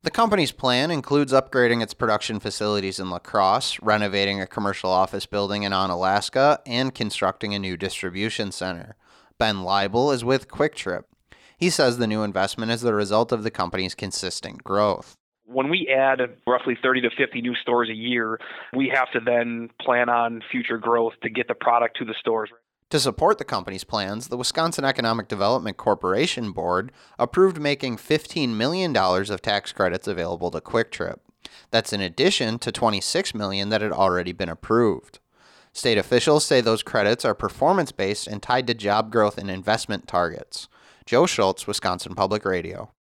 The company's plan includes upgrading its production facilities in La Crosse, renovating a commercial office building in Onalaska, and constructing a new distribution center. Ben Leibel is with Quick Trip. He says the new investment is the result of the company's consistent growth. When we add roughly 30 to 50 new stores a year, we have to then plan on future growth to get the product to the stores. To support the company's plans, the Wisconsin Economic Development Corporation Board approved making $15 million of tax credits available to Quick Trip. That's in addition to $26 million that had already been approved. State officials say those credits are performance-based and tied to job growth and investment targets. Joe Schultz, Wisconsin Public Radio.